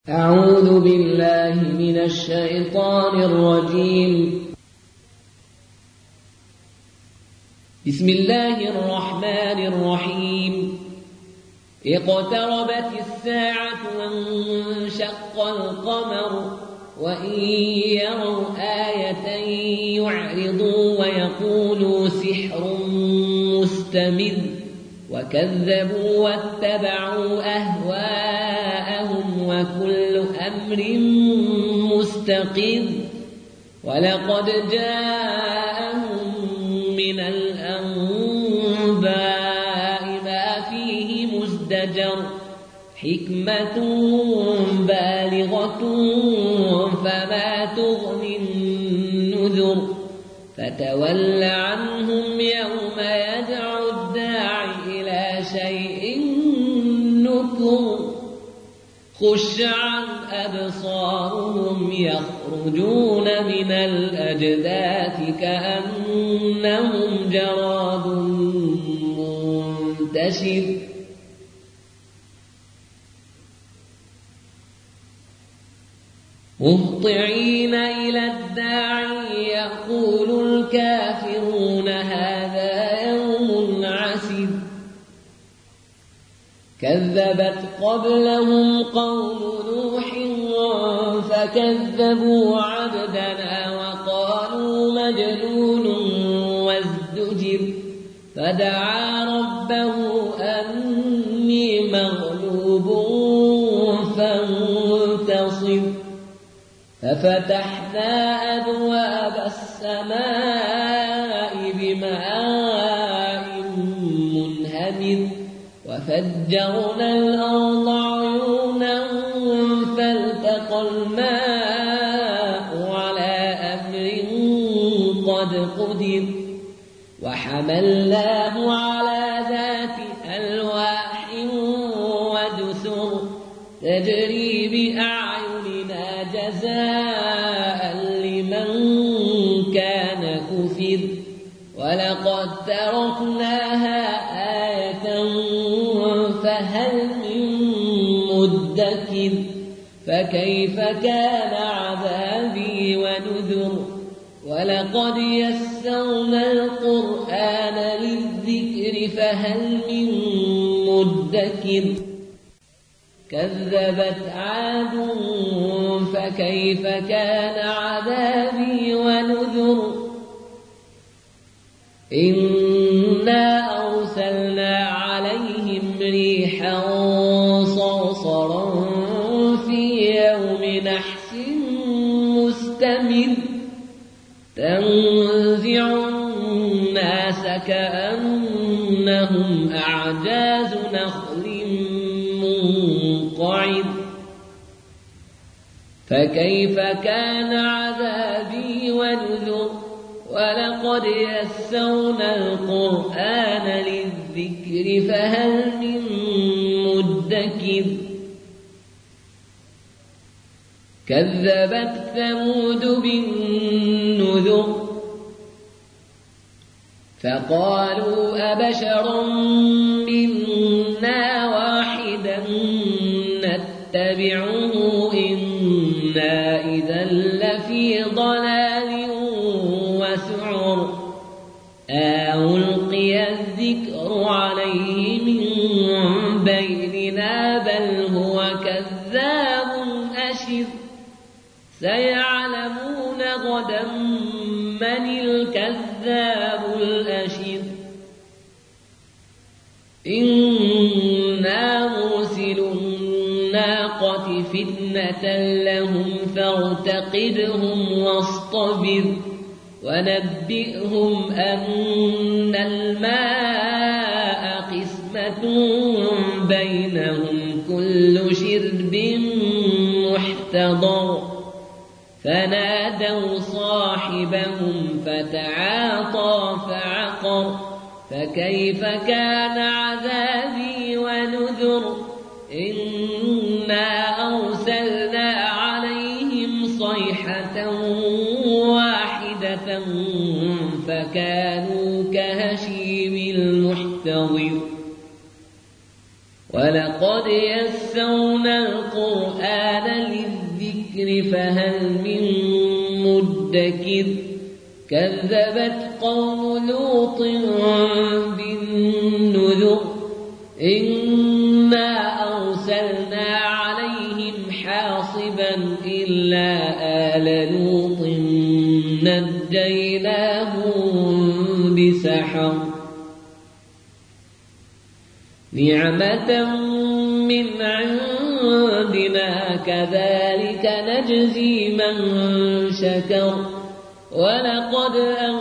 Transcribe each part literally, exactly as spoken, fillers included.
أعوذ بالله من الشيطان الرجيم. بسم الله الرحمن الرحيم. اقتربت الساعة وانشق القمر وإن يروا آية يعرضوا ويقولوا سحر مستمر وكذبوا واتبعوا أهواءهم وكل أمر مستقر ولقد جاءهم من الأنباء ما فيه مزدجر حكمة بالغة فما تغني النذر فتول عنهم يوم يدعو الداعي إلى شيء نكر خش عن أبصارهم يخرجون من الأجداث كأنهم جراد منتشر مهطعين إلى الداعي يقول الكافرون هذا يوم عسير كذبت قبلهم قوم نوح فكذبوا عبدنا وقالوا مجنون وازدجر فدعا ربه أني مغلوب فانتصر ففتحنا أبواب السماء بماء منهمر وفجرنا الأرض عيونا فالتقى الماء على أمر قد قدر وحملناه على ذات ألواح ودسر تجري بأعيننا جزاء لمن كان كفر ولقد تركناها آية فهل من مدكر فكيف كان عذابي ونذر ولقد يسرنا القرآن للذكر فهل من مدكر كذبت عاد فكيف كان عذابي ونذر إنا أرسلنا عليهم ريحا صرصرا في يوم نحس مستمر تنزع الناس كأنهم أعجاز نخل منقعر فكيف كان عذابي ونذر ولقد يسرنا القرآن للذكر فهل من مدكر كذبت ثمود بالنذر فقالوا أبشرا منا واحدا نتبعه إنا إذا لفي ضلال وسعر ألقي الذكر عليه من بيننا بل هو كذاب أشر سيعلمون غدا من الكذاب الأشر إنا مرسل الناقة فتنة لهم فارتقبهم واصطبر ونبئهم أن الماء قسمة بينهم كل شرب محتضر فنادوا صاحبهم فتعاطى فعقر فكيف كان عذابي ونذر إنا أرسلنا عليهم صيحة واحدة فكانوا كهشيم المحتضر ولقد يسرنا القرآن للذكر فهل من مدكر كذبت قوم لوط بالنذر إنا أرسلنا عليهم حاصبا إلا آل لوط نجيناهم بسحر نعمة من عندنا كذلك نجزي من شكر ولقد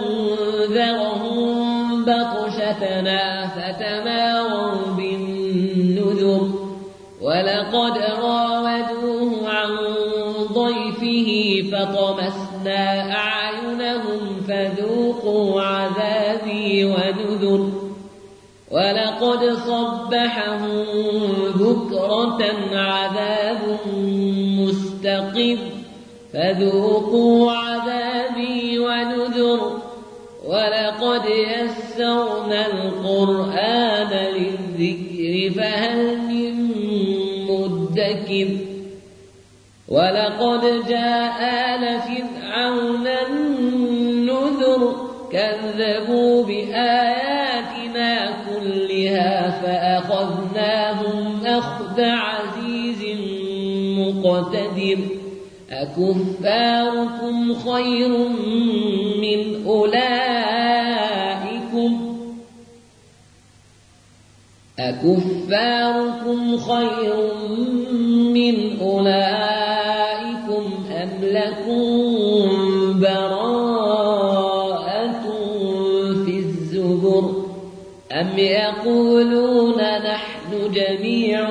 أنذرهم بطشتنا فتماروا بالنذر ولقد راودوه عن ضيفه فطمسنا أعينهم فذوقوا عذابي ونذر ولقد صبحهم بكرة عذاب مستقر فذوقوا عذابي ونذر ولقد يسرنا القرآن للذكر فهل من مدكر ولقد جاء آل فرعون النذر كذبوا بآياتنا كلها فأخذناهم أخذ عزيز مقتدر أكفاركم خير من أولئكم أكفاركم خير من أولئكم أم لكم براءة في الزبر أم يقولون نحن جميع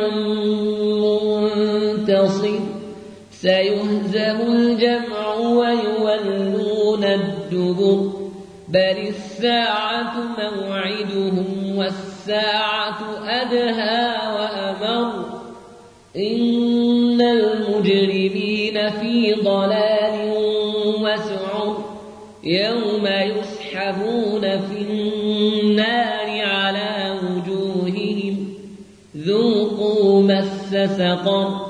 منتصر سيهزم الجمع ويولون الدبر بل الساعة موعدهم والساعة أدهى وأمر إن المجرمين في ضلال وسعر يوم يسحبون في النار على وجوههم ذوقوا مس سقر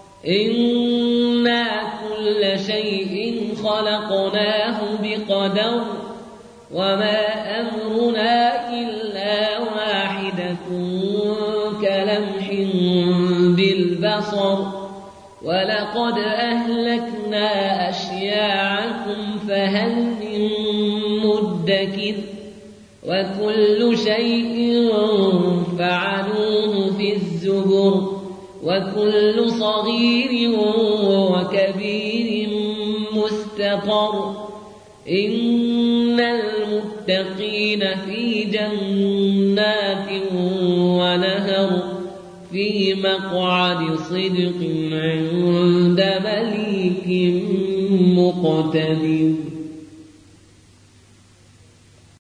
إنا كل شيء خلقناه بقدر وما أمرنا إلا واحدة كلمح بالبصر ولقد أهلكنا أشياعكم فهل من مدكر وكل شيء فعلوه في الزبر وكل صغير وكبير مستطر إن المتقين في جنات ونهر في مقعد صدق عند مليك مقتدر.